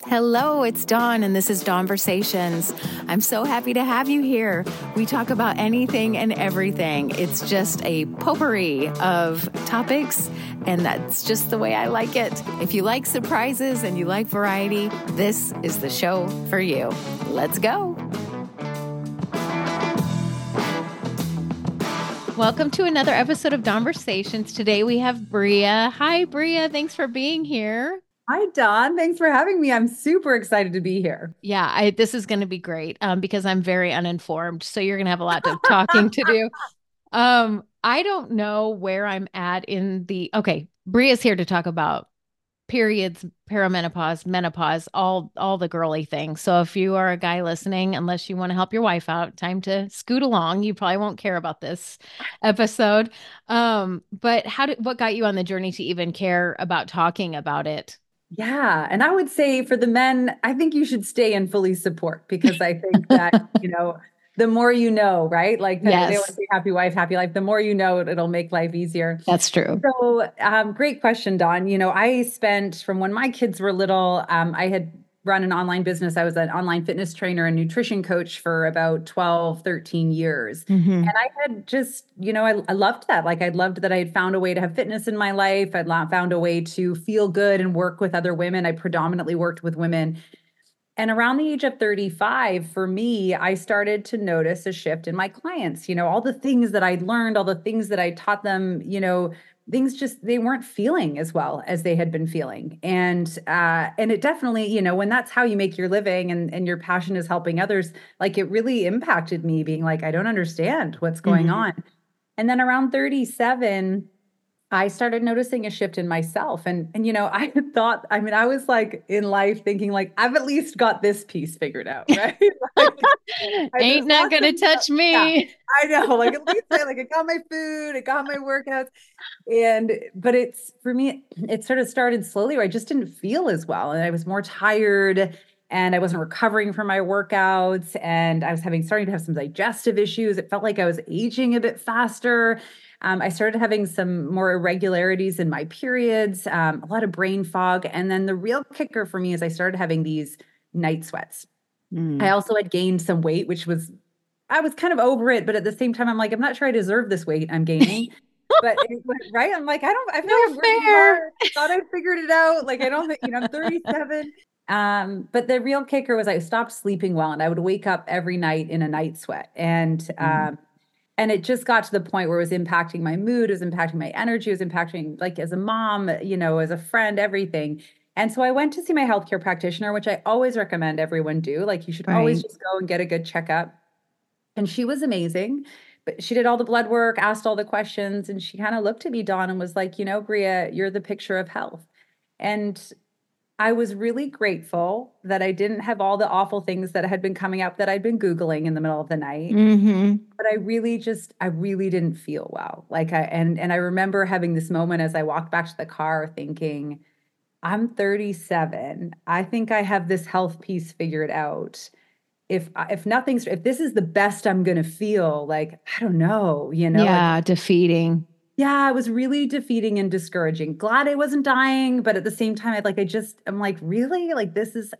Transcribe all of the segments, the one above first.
Hello, it's Dawn, and this is Dawnversations. I'm so happy to have you here. We talk about anything and everything. It's just a potpourri of topics, and that's just the way I like it. If you like surprises and you like variety, this is the show for you. Let's go. Welcome to another episode of Dawnversations. Today we have Bria. Hi, Bria. Thanks for being here. Hi, Dawn. Thanks for having me. I'm super excited to be here. Yeah, this is going to be great because I'm very uninformed. So you're going to have a lot of talking to do. I don't know where I'm at okay, Bria's here to talk about periods, perimenopause, menopause, all the girly things. So if you are a guy listening, unless you want to help your wife out, time to scoot along. You probably won't care about this episode. But what got you on the journey to even care about talking about it? Yeah. And I would say for the men, I think you should stay in fully support because I think that, the more you know, right? Like they always Yes, say happy wife, happy life. The more you know, it'll make life easier. that's true. So, great question, Dawn. I spent from when my kids were little, I had run an online business. I was an online fitness trainer and nutrition coach for about 12, 13 years. Mm-hmm. And I had just, I loved that. Like I loved that I had found a way to have fitness in my life. I'd found a way to feel good and work with other women. I predominantly worked with women. And around the age of 35, for me, I started to notice a shift in my clients. All the things that I'd learned, all the things that I taught them, things just they weren't feeling as well as they had been feeling. And it definitely, when that's how you make your living and your passion is helping others, like it really impacted me being like, I don't understand what's going Mm-hmm. on. And then around 37, I started noticing a shift in myself. I had thought, I was like in life thinking like, I've at least got this piece figured out, right? Like Ain't there's not lots gonna of stuff. touch Yeah, me. I know. Like at least I got my food, I got my workouts. But it's for me, it sort of started slowly where I just didn't feel as well. And I was more tired and I wasn't recovering from my workouts. And I was starting to have some digestive issues. It felt like I was aging a bit faster. I started having some more irregularities in my periods, a lot of brain fog. And then the real kicker for me is I started having these night sweats. I Mm. also had gained some weight, I was kind of over it, but at the same time, I'm like, I'm not sure I deserve this weight I'm gaining. Right? I'm like, I feel like No I'm working fair. hard. Thought I figured it out. Like, I don't think, I'm 37. But the real kicker was I stopped sleeping well and I would wake up every night in a night sweat. Mm. And it just got to the point where it was impacting my mood, it was impacting my energy, it was impacting like as a mom, as a friend, everything. And so I went to see my healthcare practitioner, which I always recommend everyone do. Like you should always Right. just go and get a good checkup. And she was amazing. But she did all the blood work, asked all the questions, and she kind of looked at me, Dawn, and was like, Bria, you're the picture of health. And I was really grateful that I didn't have all the awful things that had been coming up that I'd been Googling in the middle of the night. Mm-hmm. But I really didn't feel well. And I remember having this moment as I walked back to the car thinking, I'm 37. I think I have this health piece figured out. If this is the best I'm going to feel, like, I don't know, like, Yeah, defeating. yeah, it was really defeating and discouraging. Glad I wasn't dying, but at the same time, I'm like, really? Like, this is,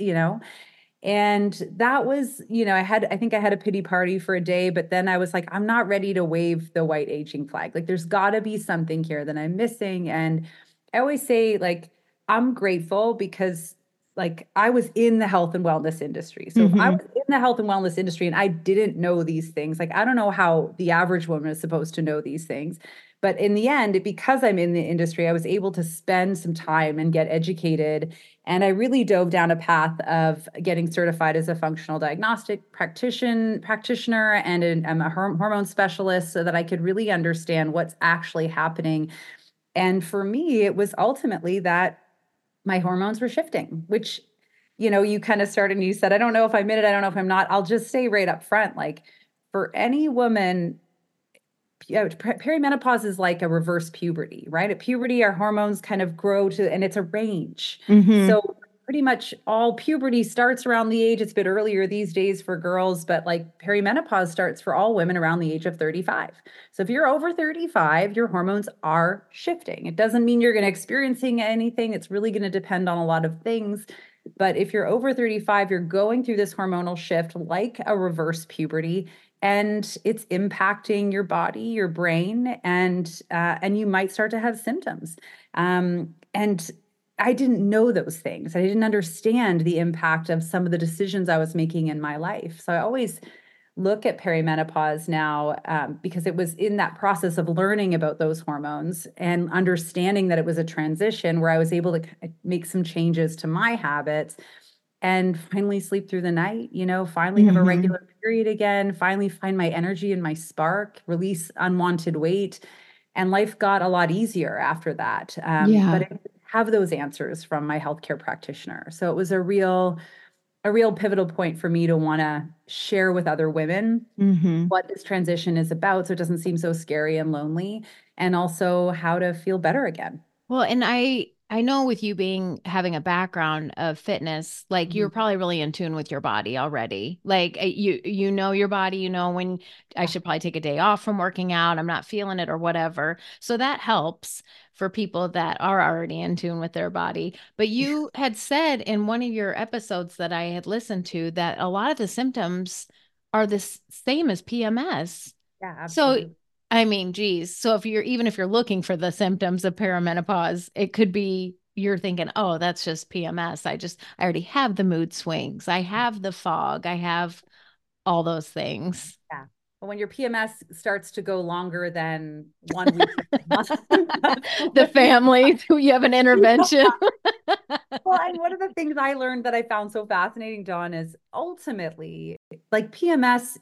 and that was, I think I had a pity party for a day, but then I was like, I'm not ready to wave the white aging flag. Like, there's got to be something here that I'm missing. And I always say, like, I'm grateful because, like, I was in the health and wellness industry. So if I Mm-hmm. was in the health and wellness industry and I didn't know these things, like, I don't know how the average woman is supposed to know these things. But in the end, because I'm in the industry, I was able to spend some time and get educated, and I really dove down a path of getting certified as a functional diagnostic practitioner and I'm a hormone specialist so that I could really understand what's actually happening. And for me, it was ultimately that my hormones were shifting, which, you kind of started and you said, I don't know if I'm in it. I don't know if I'm not. I'll just say right up front, like for any woman, perimenopause is like a reverse puberty, right? At puberty, our hormones kind of grow to, and it's a range. Mm-hmm. So pretty much all puberty starts around the age, it's a bit earlier these days for girls, but like perimenopause starts for all women around the age of 35. So if you're over 35, your hormones are shifting. It doesn't mean you're going to experiencing anything. It's really going to depend on a lot of things. But if you're over 35, you're going through this hormonal shift like a reverse puberty, and it's impacting your body, your brain, and you might start to have symptoms. And I didn't know those things. I didn't understand the impact of some of the decisions I was making in my life. So I always look at perimenopause now, because it was in that process of learning about those hormones and understanding that it was a transition where I was able to make some changes to my habits and finally sleep through the night, finally have a Hmm. regular period again, finally find my energy and my spark, release unwanted weight. And life got a lot easier after that. But Yeah. I didn't have those answers from my healthcare practitioner. So it was a real pivotal point for me to want to share with other women Hmm. what this transition is about so it doesn't seem so scary and lonely, and also how to feel better again. Well, and I know with you being having a background of fitness, like you're Mhm. probably really in tune with your body already. Like you know your body, you know when I should probably take a day off from working out, I'm not feeling it or whatever. So that helps for people that are already in tune with their body. But you had said in one of your episodes that I had listened to that a lot of the symptoms are the same as PMS. Yeah, So, absolutely. I mean, geez. So if you're looking for the symptoms of perimenopause, it could be you're thinking, oh, that's just PMS. I already have the mood swings. I have the fog. I have all those things. Yeah. But when your PMS starts to go longer than 1 week, that's The when family, you have an intervention. well, and one of the things I learned that I found so fascinating, Dawn, is ultimately like PMS,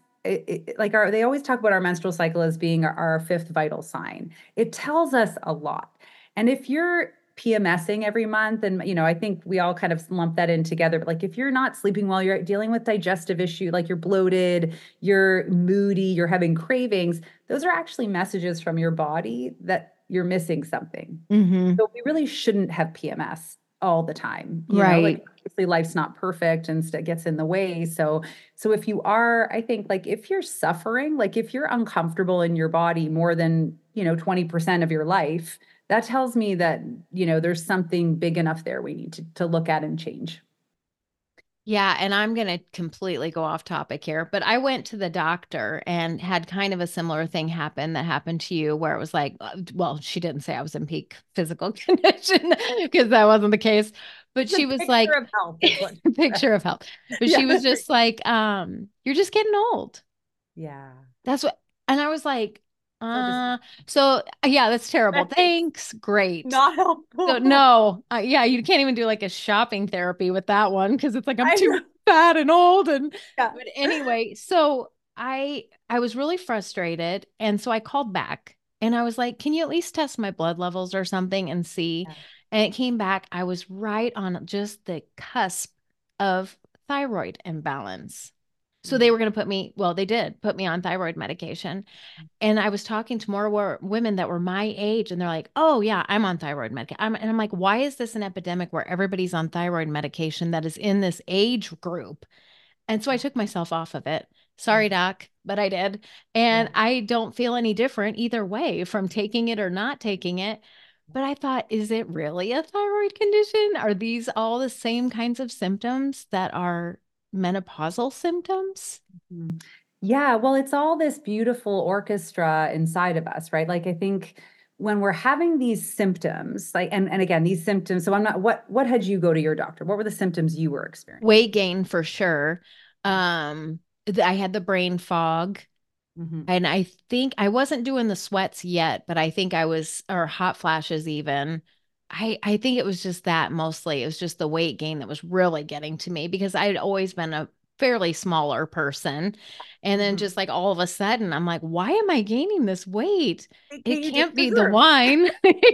they always talk about our menstrual cycle as being our fifth vital sign. It tells us a lot. And if you're PMSing every month, and I think we all kind of lump that in together, but like if you're not sleeping well, you're dealing with digestive issue, like you're bloated, you're moody, you're having cravings, those are actually messages from your body that you're missing something. Hmm. So we really shouldn't have PMS all the time, like Right. obviously life's not perfect and stuff gets in the way. So if you are, I think like if you're suffering, like if you're uncomfortable in your body more than, 20% of your life, that tells me that, there's something big enough there we need to look at and change. Yeah, and I'm going to completely go off topic here, but I went to the doctor and had kind of a similar thing happen that happened to you, where it was like, well, she didn't say I was in peak physical condition because that wasn't the case, but The she was picture like, of health is what she said. picture of health. But she was Yeah. just like, you're just getting old. Yeah. That's what, and I was like, So uh, so yeah, that's terrible. disrespectful. Thanks. Great. Not So helpful. no, yeah, you can't even do like a shopping therapy with that one because it's like I'm I too know. fat and old and Yeah. but anyway, so I was really frustrated and so I called back and I was like, "Can you at least test my blood levels or something and see?" Yeah. And it came back I was right on just the cusp of thyroid imbalance. So they were going to they did put me on thyroid medication. And I was talking to more women that were my age, and they're like, "Oh yeah, I'm on thyroid medication." And I'm like, "Why is this an epidemic where everybody's on thyroid medication that is in this age group?" And so I took myself off of it. Sorry, doc, but I did, and Yeah. I don't feel any different either way from taking it or not taking it. But I thought, is it really a thyroid condition? Are these all the same kinds of symptoms that are menopausal symptoms? Mhm. Yeah, well, it's all this beautiful orchestra inside of us, right? Like I think when we're having these symptoms, like and again, these symptoms, so I'm not what had you go to your doctor? What were the symptoms you were experiencing? Weight gain for sure. I had the brain fog, Mm-hmm. and I think I wasn't doing the sweats yet, but I think I was, or hot flashes even. I think it was just that mostly. It was just the weight gain that was really getting to me because I had always been a fairly smaller person. And then Mm-hmm. just like all of a sudden, I'm like, why am I gaining this weight? It You didn't can't be the deserve. wine.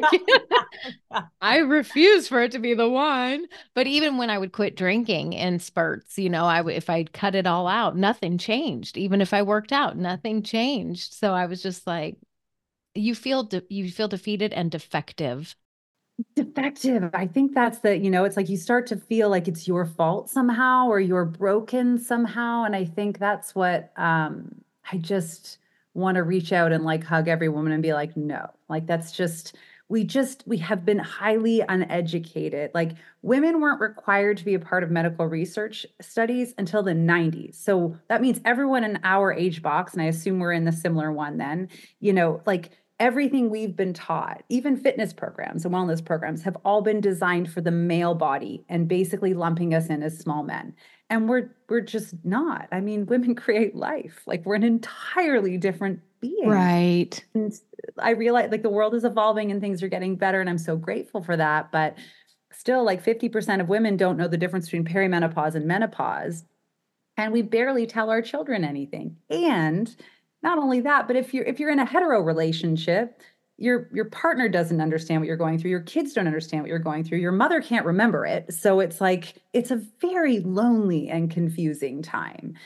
I refuse for it to be the wine. But even when I would quit drinking in spurts, if I'd cut it all out, nothing changed. Even if I worked out, nothing changed. So I was just like, you feel defeated and defective. Defective. I think that's it's like you start to feel like it's your fault somehow or you're broken somehow. And I think that's what I just want to reach out and like hug every woman and be like, no, like that's just we have been highly uneducated. Like women weren't required to be a part of medical research studies until the 90s. So that means everyone in our age box, and I assume we're in the similar one then, like everything we've been taught, even fitness programs and wellness programs, have all been designed for the male body and basically lumping us in as small men. And we're just not. I mean, women create life. Like we're an entirely different being. Right. And I realize like the world is evolving and things are getting better, and I'm so grateful for that. But still, like 50% of women don't know the difference between perimenopause and menopause. And we barely tell our children anything. And not only that, but if you're in a hetero relationship, your partner doesn't understand what you're going through, your kids don't understand what you're going through, your mother can't remember it. So it's like it's a very lonely and confusing time.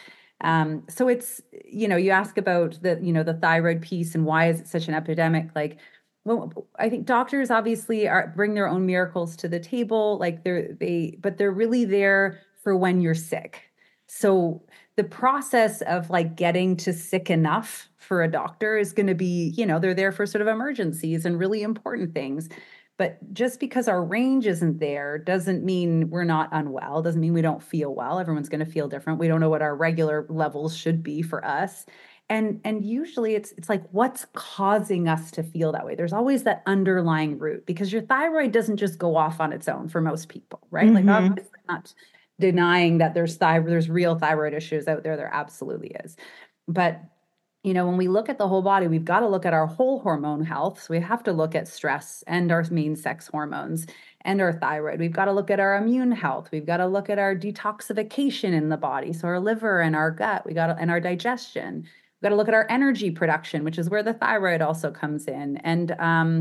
So it's, you ask about the thyroid piece and why is it such an epidemic? Like, well, I think doctors obviously bring their own miracles to the table. Like but they're really there for when you're sick. So the process of like getting to sick enough for a doctor is going to be, they're there for sort of emergencies and really important things. But just because our range isn't there doesn't mean we're not unwell, doesn't mean we don't feel well. Everyone's going to feel different. We don't know what our regular levels should be for us. And usually it's like what's causing us to feel that way. There's always that underlying root because your thyroid doesn't just go off on its own for most people, right? Like obviously not denying that there's real thyroid issues out there. There absolutely is. But when we look at the whole body, we've got to look at our whole hormone health. So we have to look at stress and our main sex hormones and our thyroid. We've got to look at our immune health. We've got to look at our detoxification in the body. So our liver and our gut, and our digestion. We've got to look at our energy production, which is where the thyroid also comes in, and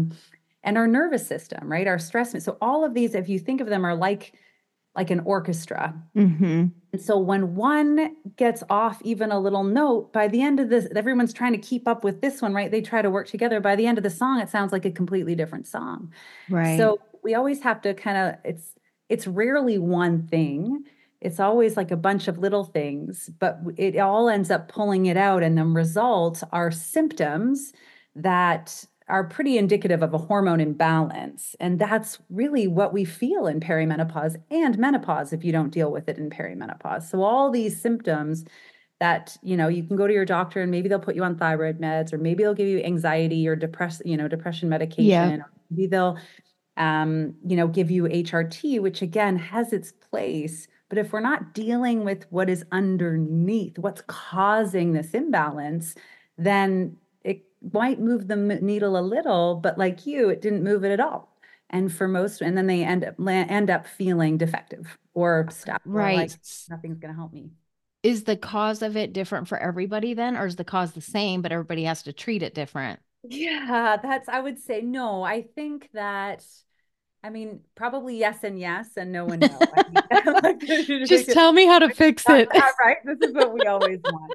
our nervous system, right? Our stress. So all of these, if you think of them, are like an orchestra. And so when one gets off even a little note, by the end of this, everyone's trying to keep up with this one, right? They try to work together. By the end of the song, it sounds like a completely different song. Right. So we always have to it's rarely one thing. It's always like a bunch of little things, but it all ends up pulling it out. And the result are symptoms that are pretty indicative of a hormone imbalance. And that's really what we feel in perimenopause and menopause if you don't deal with it in perimenopause. So all these symptoms that, you can go to your doctor and maybe they'll put you on thyroid meds, or maybe they'll give you anxiety or depression medication. Or maybe they'll, give you HRT, which again has its place. But if we're not dealing with what is underneath, what's causing this imbalance, then it might move the needle a little, but like it didn't move it at all. And for most, and then they end up feeling defective or stuck, or like nothing's going to help me. Is the cause of it different for everybody then, or is the cause the same, but everybody has to treat it different? Yeah, I would say no. I think that, I mean, probably yes and yes and no and no. I mean, just tell me how to fix it. Right. This is what we always want.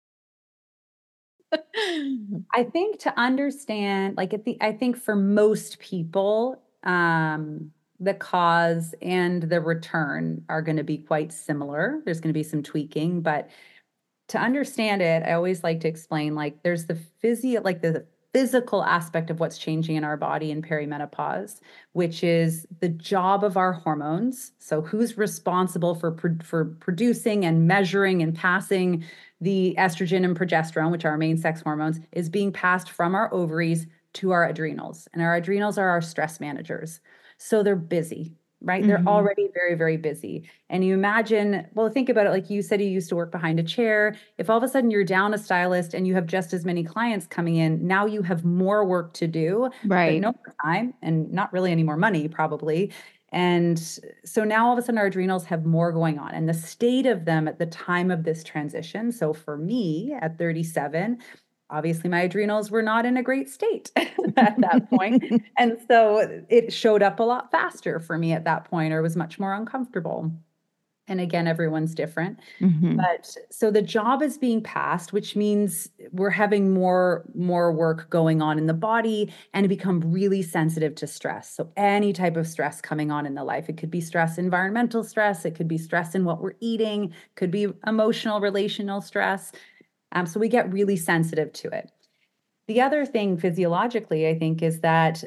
I think to understand, like I think for most people, the cause and the return are going to be quite similar. There's going to be some tweaking, but to understand it, I always like to explain, like there's the physical aspect of what's changing in our body in perimenopause, which is the job of our hormones. So who's responsible for producing and measuring and passing the estrogen and progesterone, which are our main sex hormones, is being passed from our ovaries to our adrenals. And our adrenals are our stress managers. So they're busy, right? Mm-hmm. They're already very, very busy. And you imagine, well, think about it. Like you said, you used to work behind a chair. If all of a sudden you're down a stylist and you have just as many clients coming in, now you have more work to do, right? But no more time and not really any more money, probably. And so now all of a sudden our adrenals have more going on, and the state of them at the time of this transition. So for me at 37, obviously my adrenals were not in a great state at that point. And so it showed up a lot faster for me at that point, or was much more uncomfortable. And again, everyone's different. Mm-hmm. But so the job is being passed, which means we're having more work going on in the body, and become really sensitive to stress. So any type of stress coming on in the life, it could be stress, environmental stress, it could be stress in what we're eating, could be emotional, relational stress. So we get really sensitive to it. The other thing physiologically, I think, is that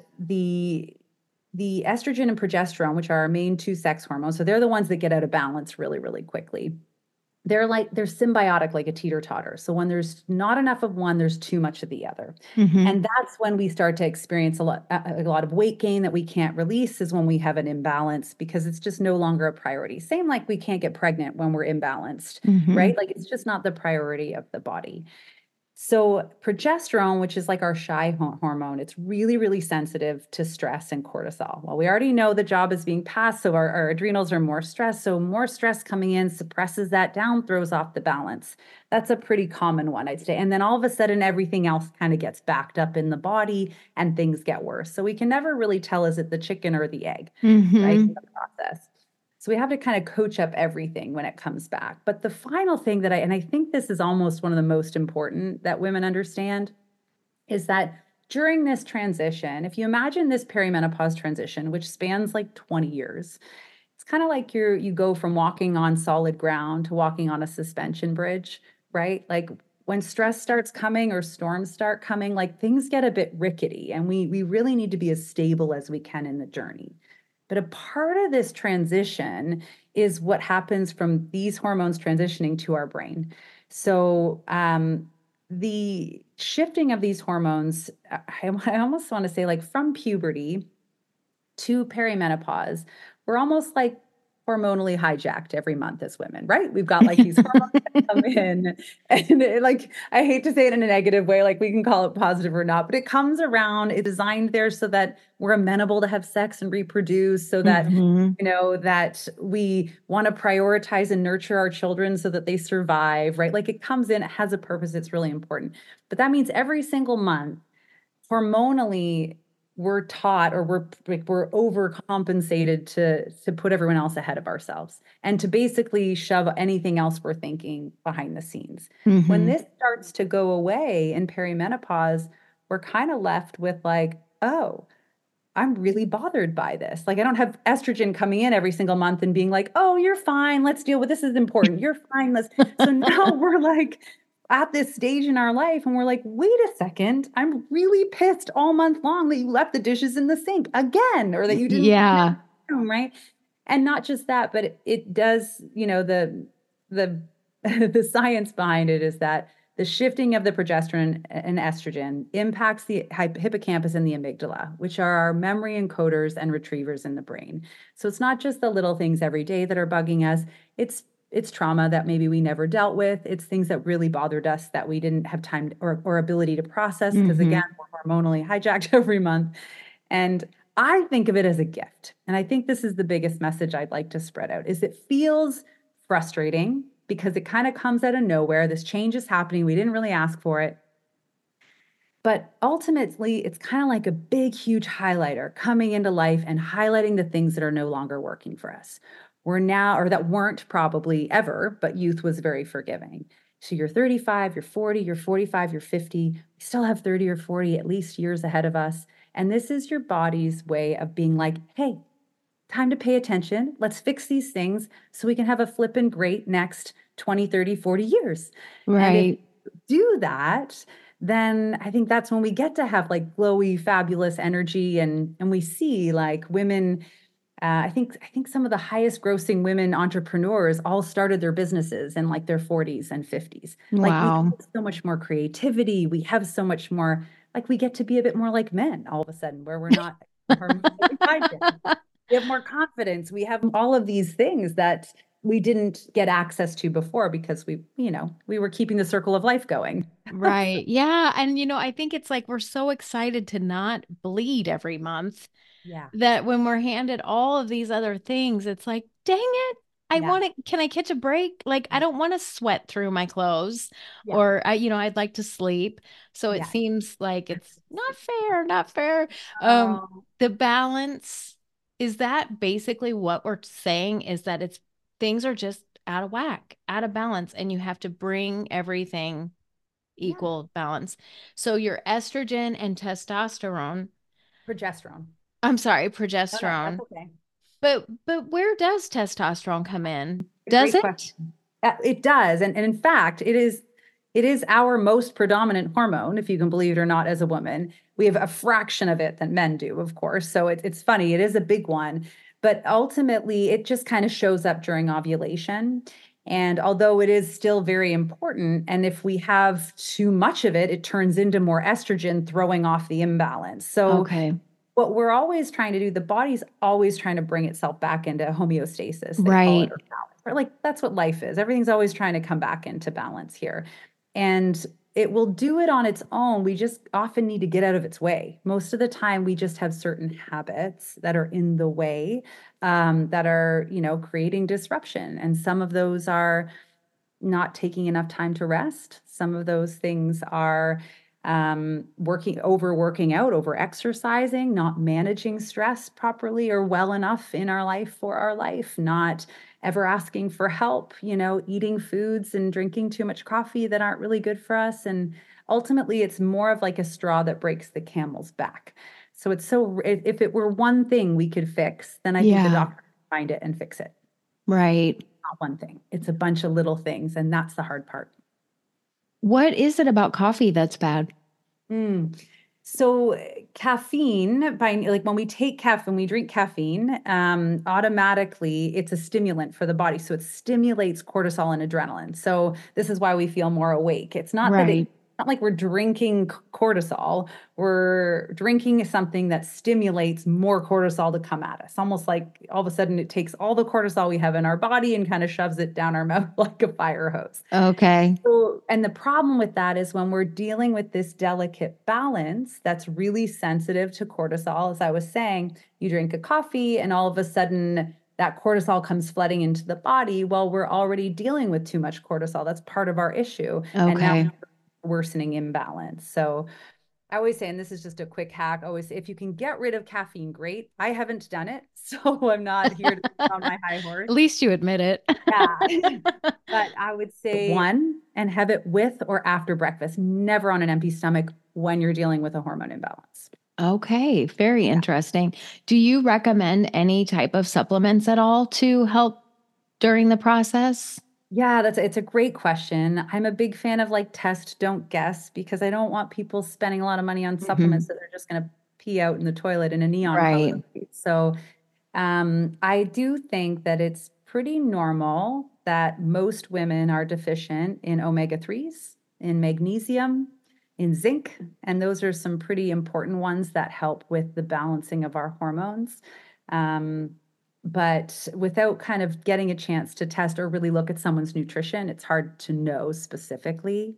the estrogen and progesterone, which are our main two sex hormones, so they're the ones that get out of balance really, really quickly. They're symbiotic like a teeter-totter. So when there's not enough of one, there's too much of the other. Mm-hmm. And that's when we start to experience a lot of weight gain that we can't release, is when we have an imbalance, because it's just no longer a priority. Same like we can't get pregnant when we're imbalanced, Mm-hmm. right? Like it's just not the priority of the body. So progesterone, which is like our shy hormone, it's really, really sensitive to stress and cortisol. Well, we already know the job is being passed, so our adrenals are more stressed. So more stress coming in suppresses that down, throws off the balance. That's a pretty common one, I'd say. And then all of a sudden, everything else kind of gets backed up in the body and things get worse. So we can never really tell, is it the chicken or the egg, right? In Mm-hmm. the process. So we have to kind of coach up everything when it comes back. But the final thing that and I think this is almost one of the most important that women understand, is that during this transition, if you imagine this perimenopause transition, which spans like 20 years, it's kind of like you go from walking on solid ground to walking on a suspension bridge, right? Like when stress starts coming or storms start coming, like things get a bit rickety, and we really need to be as stable as we can in the journey. But a part of this transition is what happens from these hormones transitioning to our brain. So the shifting of these hormones, I almost want to say, like from puberty to perimenopause, we're almost like hormonally hijacked every month as women, right? We've got like these hormones that come in, and like, I hate to say it in a negative way, like we can call it positive or not, but it comes around. It's designed there so that we're amenable to have sex and reproduce, so that Mm-hmm. that we want to prioritize and nurture our children so that they survive, right? Like it comes in, it has a purpose, it's really important. But that means every single month, hormonally, we're taught, or we're overcompensated to put everyone else ahead of ourselves, and to basically shove anything else we're thinking behind the scenes. When Mm-hmm. this starts to go away in perimenopause, we're kind of left with like, oh, I'm really bothered by this. Like, I don't have estrogen coming in every single month and being like, oh, you're fine. Let's deal with this. Is important. You're fine. Let's. So now we're like at this stage in our life, and we're like, wait a second. I'm really pissed all month long that you left the dishes in the sink again, or that you didn't clean out Yeah. the room, right? And not just that, but it does, the the science behind it is that the shifting of the progesterone and estrogen impacts the hippocampus and the amygdala, which are our memory encoders and retrievers in the brain. So it's not just the little things every day that are bugging us. It's trauma that maybe we never dealt with. It's things that really bothered us that we didn't have time or ability to process, because Mm-hmm. again, we're hormonally hijacked every month. And I think of it as a gift. And I think this is the biggest message I'd like to spread out, is it feels frustrating because it kind of comes out of nowhere. This change is happening. We didn't really ask for it. But ultimately, it's kind of like a big, huge highlighter coming into life and highlighting the things that are no longer working for us. We're now, or that weren't probably ever, but youth was very forgiving. So you're 35, you're 40, you're 45, you're 50. We still have 30 or 40 at least years ahead of us. And this is your body's way of being like, hey, time to pay attention. Let's fix these things so we can have a flippin' great next 20, 30, 40 years. And if Right. you do that, then I think that's when we get to have like glowy, fabulous energy, and we see like women. I think some of the highest grossing women entrepreneurs all started their businesses in like their 40s and 50s. Like we Wow. have so much more creativity. We have so much more, like we get to be a bit more like men all of a sudden, where we're not hormonally hijacked. We have more confidence. We have all of these things that we didn't get access to before, because we were keeping the circle of life going. Right. Yeah. And, I think it's like we're so excited to not bleed every month Yeah. that when we're handed all of these other things, it's like, dang it. Yeah. Can I catch a break? Like, I Yeah. don't want to sweat through my clothes, Yeah. or I'd like to sleep. So it Yeah. seems like it's not fair, not fair. Um, Oh, the balance, is that basically what we're saying, is that things are just out of whack, out of balance, and you have to bring everything yeah. equal balance. So your estrogen and testosterone, Progesterone. I'm sorry, No, no, that's progesterone. okay. But where does testosterone come in? A Does great it? question. It does. And in fact, it is. It is our most predominant hormone, if you can believe it or not, as a woman. We have a fraction of it that men do, of course. So it's funny, it is a big one. But ultimately, it just kind of shows up during ovulation. And although it is still very important, and if we have too much of it, it turns into more estrogen, throwing off the imbalance. So Okay. what we're always trying to do, the body's always trying to bring itself back into homeostasis, they call it, Right. or balance. Or like that's what life is. Everything's always trying to come back into balance here. And it will do it on its own. We just often need to get out of its way. Most of the time, we just have certain habits that are in the way, that are, creating disruption. And some of those are not taking enough time to rest. Some of those things are working out, over exercising, not managing stress properly or well enough in our life for our life, not ever asking for help, eating foods and drinking too much coffee that aren't really good for us. And ultimately, it's more of like a straw that breaks the camel's back. So if it were one thing we could fix, then I think the Yeah. doctor could find it and fix it. Right. Not one thing, it's a bunch of little things. And that's the hard part. What is it about coffee that's bad? Mm. So caffeine, by like when we take caffeine, we drink caffeine, automatically it's a stimulant for the body. So it stimulates cortisol and adrenaline. So this is why we feel more awake. It's not that Right. not like we're drinking cortisol. We're drinking something that stimulates more cortisol to come at us. Almost like all of a sudden it takes all the cortisol we have in our body and kind of shoves it down our mouth like a fire hose. Okay. So, and the problem with that is when we're dealing with this delicate balance that's really sensitive to cortisol, as I was saying, you drink a coffee and all of a sudden that cortisol comes flooding into the body. Well, we're already dealing with too much cortisol. That's part of our issue. And now Okay. worsening imbalance. So I always say, and this is just a quick hack, always say, if you can get rid of caffeine, great. I haven't done it, so I'm not here to be on my high At horse. least you admit it. Yeah. But I would say one and have it with or after breakfast, never on an empty stomach when you're dealing with a hormone imbalance. Okay, very Yeah. interesting. Do you recommend any type of supplements at all to help during the process? Yeah, it's a great question. I'm a big fan of like test, don't guess, because I don't want people spending a lot of money on supplements Mhm. that they're just going to pee out in the toilet in a neon color. Right. So I do think that it's pretty normal that most women are deficient in omega 3s, in magnesium, in zinc, and those are some pretty important ones that help with the balancing of our hormones. Um, but without kind of getting a chance to test or really look at someone's nutrition, it's hard to know specifically.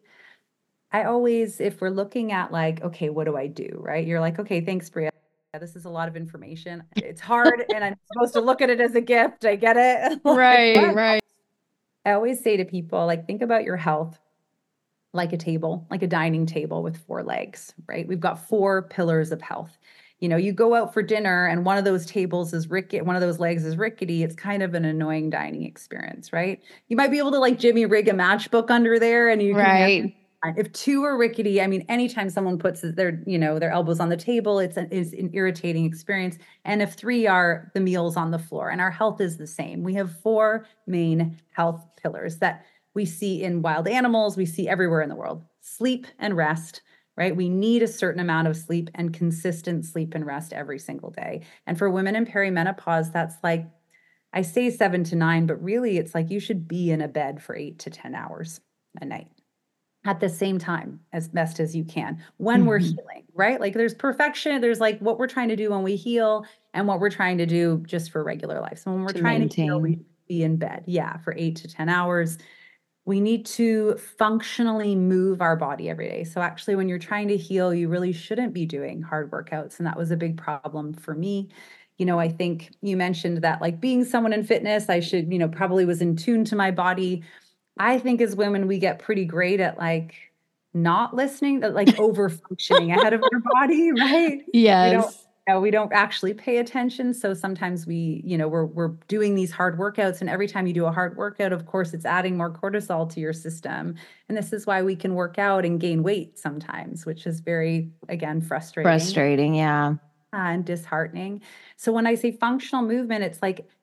I always, if we're looking at like, okay, what do I do? Right? You're like, okay, thanks, Bria. This is a lot of information. It's hard, and I'm supposed to look at it as a gift. I get it. Like, Right, what? right. I always say to people, like, think about your health like a table, like a dining table with four legs, right? We've got four pillars of health. You go out for dinner and one of those tables is rickety, one of those legs is rickety. It's kind of an annoying dining experience, right? You might be able to like Jimmy rig a matchbook under there and you can manage. Right. If two are rickety, I mean, anytime someone puts their elbows on the table, it's an irritating experience. And if three are, the meals on the floor, and our health is the same. We have four main health pillars that we see in wild animals, we see everywhere in the world. Sleep and rest, right? We need a certain amount of sleep and consistent sleep and rest every single day. And for women in perimenopause, that's like, I say 7 to 9, but really it's like you should be in a bed for 8 to 10 hours a night at the same time as best as you can when we're Mhm. healing, right? Like there's perfection, there's like what we're trying to do when we heal and what we're trying to do just for regular life. So when we're To trying to heal, we maintain. be in bed, yeah, for 8 to 10 hours. We need to functionally move our body every day. So actually, when you're trying to heal, you really shouldn't be doing hard workouts. And that was a big problem for me. I think you mentioned that like being someone in fitness, I should, probably was in tune to my body. I think as women, we get pretty great at like not listening, like over functioning ahead of our body, right? We don't, Yes. we don't actually pay attention. So sometimes we're doing these hard workouts, and every time you do a hard workout, of course, it's adding more cortisol to your system. And this is why we can work out and gain weight sometimes, which is very, again, frustrating Frustrating. Yeah. and disheartening. So when I say functional movement, it's like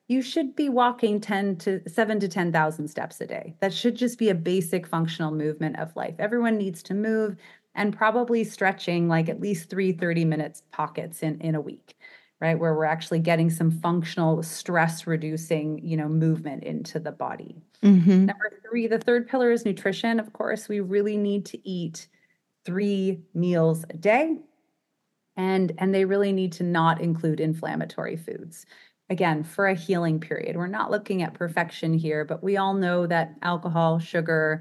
you should be walking 7 to 10,000 steps a day. That should just be a basic functional movement of life. Everyone needs to move, and probably stretching like at least 3 30 minutes pockets in a week, right? Where we're actually getting some functional stress reducing, movement into the body. Mm-hmm. Number three, the third pillar is nutrition. Of course, we really need to eat 3 meals a day, and they really need to not include inflammatory foods. Again, for a healing period. We're not looking at perfection here, but we all know that alcohol, sugar,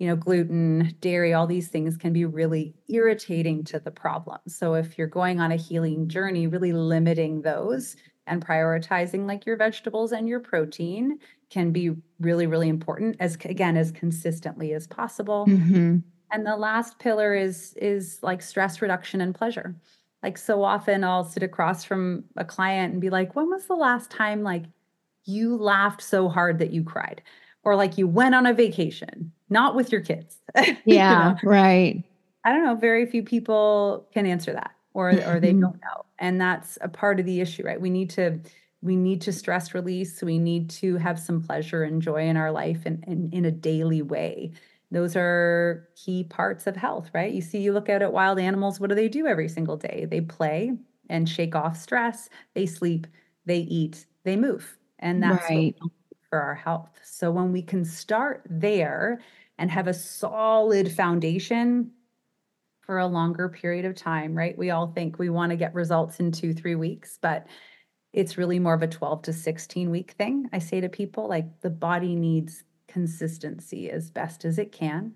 gluten, dairy, all these things can be really irritating to the problem. So if you're going on a healing journey, really limiting those and prioritizing like your vegetables and your protein can be really, really important, as again, as consistently as possible. Mm-hmm. And the last pillar is like stress reduction and pleasure. Like so often I'll sit across from a client and be like, when was the last time like you laughed so hard that you cried? Or like you went on a vacation, not with your kids. Yeah, right. I don't know, very few people can answer that, or they Mhm. don't know. And that's a part of the issue, right? We need to stress release. We need to have some pleasure and joy in our life and in a daily way. Those are key parts of health, right? You look out at wild animals, what do they do every single day? They play and shake off stress, they sleep, they eat, they move. And that's what we Right. need for our health. So when we can start there and have a solid foundation for a longer period of time, right? We all think we want to get results in 2 3 weeks, but it's really more of a 12 to 16 week thing. I say to people, like, the body needs consistency as best as it can.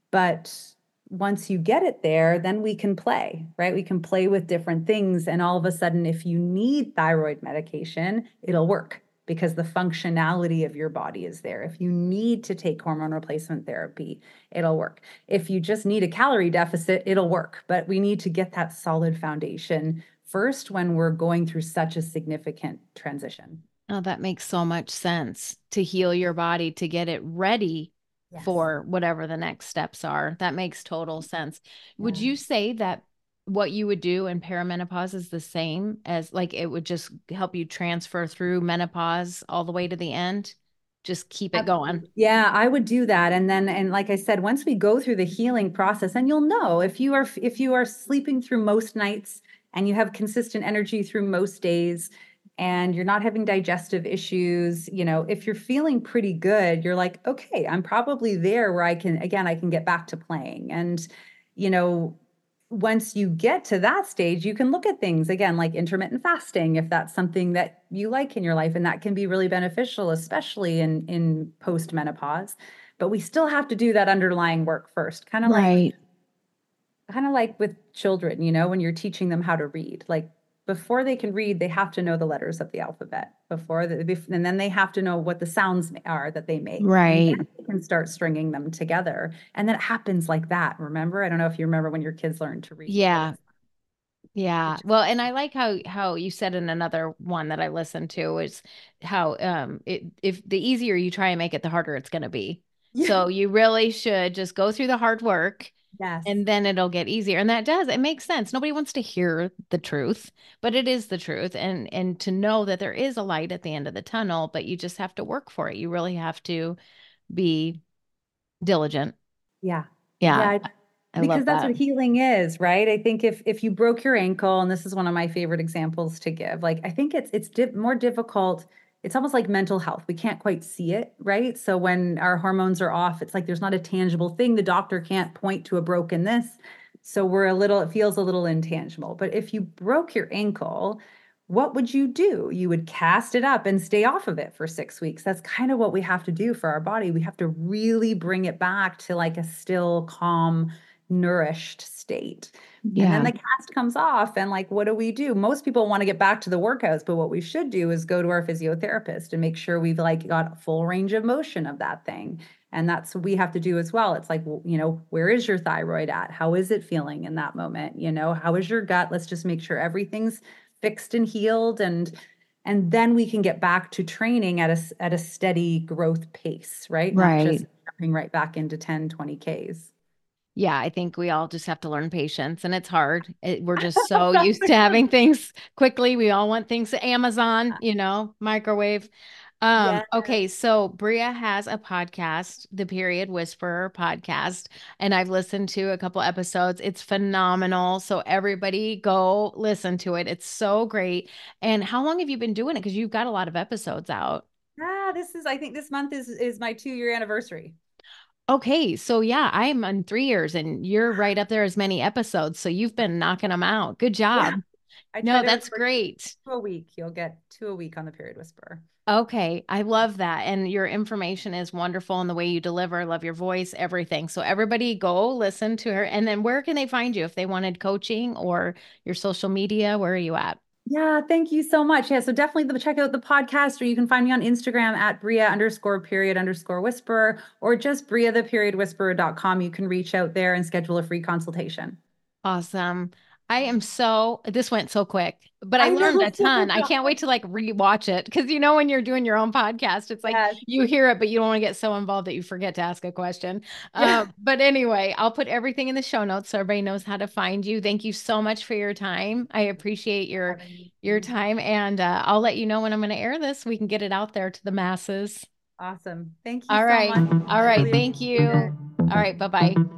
But once you get it there, then we can play, right? We can play with different things. And all of a sudden, if you need thyroid medication, it'll work because the functionality of your body is there. If you need to take hormone replacement therapy, it'll work. If you just need a calorie deficit, it'll work. But we need to get that solid foundation first when we're going through such a significant transition. Oh, that makes so much sense to heal your body, to get it ready Yes. for whatever the next steps are. That makes total sense. Would Yeah. you say that what you would do in perimenopause is the same as like it would just help you transfer through menopause all the way to the end? Just keep it going. Yeah, I would do that. And like I said, once we go through the healing process, and you'll know if you are sleeping through most nights and you have consistent energy through most days and you're not having digestive issues, if you're feeling pretty good, you're like, okay, I'm probably there where I can get back to playing. And, you know, once you get to that stage, you can look at things again like intermittent fasting if that's something that you like in your life, and that can be really beneficial, especially in post-menopause. But we still have to do that underlying work first, Right. kind of like with children, when you're teaching them how to read. Like before they can read, they have to know the letters of the alphabet and then they have to know what the sounds are that they make. And Right. then they can start stringing them together. And then it happens like that. Remember? I don't know if you remember when your kids learned to read, but Yeah. it's it Yeah. just Well, and I like how you said in another one that I listened to is how if the easier you try and make it, the harder it's going to be. yeah. So you really should just go through the hard work Yes. and then it'll get easier. And that does, it makes sense. Nobody wants to hear the truth, but it is the truth. And to know that there is a light at the end of the tunnel, but you just have to work for it. You really have to be diligent. Yeah. Yeah. Yeah. I Because love that's that. what healing is, right? I think if you broke your ankle, and this is one of my favorite examples to give, like I think it's more difficult. It's almost like mental health. We can't quite see it, right? So when our hormones are off, it's like there's not a tangible thing. The doctor can't point to a broken this. So it feels a little intangible. But if you broke your ankle, what would you do? You would cast it up and stay off of it for 6 weeks. That's kind of what we have to do for our body. We have to really bring it back to like a still, calm, nourished state. And then Yeah. the cast comes off, and like, what do we do? Most people want to get back to the workouts, but what we should do is go to our physiotherapist and make sure we've like got a full range of motion of that thing. And that's what we have to do as well. It's like, where is your thyroid at? How is it feeling in that moment? How is your gut? Let's just make sure everything's fixed and healed, and then we can get back to training at a steady growth pace, right? Not just Right. jumping right back into 10 20 Ks. Yeah, I think we all just have to learn patience and it's hard. We're just so used to having things quickly. We all want things Amazon, microwave. Yeah. Okay, so Bria has a podcast, the Period Whisperer podcast, and I've listened to a couple episodes. It's phenomenal. So everybody go listen to it. It's so great. And how long have you been doing it? Because you've got a lot of episodes out. I think this month is my 2 year anniversary. Okay, so yeah, I'm on 3 years and you're right up there as many episodes. So you've been knocking them out. Good Yeah. job. I try No, to that's record great. two a week. You'll get two a week on the Period Whisperer. Okay, I love that. And your information is wonderful and the way you deliver, love your voice, everything. So everybody go listen to her. And then where can they find you if they wanted coaching or your social media? Where are you at? Yeah, thank you so much. Yeah, so definitely check out the podcast, or you can find me on Instagram at Bria_period_whisperer, or just BriaThePeriodWhisperer.com. You can reach out there and schedule a free consultation. Awesome. This went so quick, but I I learned know. a ton. I can't wait to like rewatch it because when you're doing your own podcast, it's like Yes. you hear it, but you don't want to get so involved that you forget to ask a question. Yeah. But anyway, I'll put everything in the show notes so everybody knows how to find you. Thank you so much for your time. I appreciate your time, and I'll let you know when I'm going to air this. We can get it out there to the masses. Awesome. Thank you All so right. much. All I right. really Thank appreciate you. it. All right. Bye bye.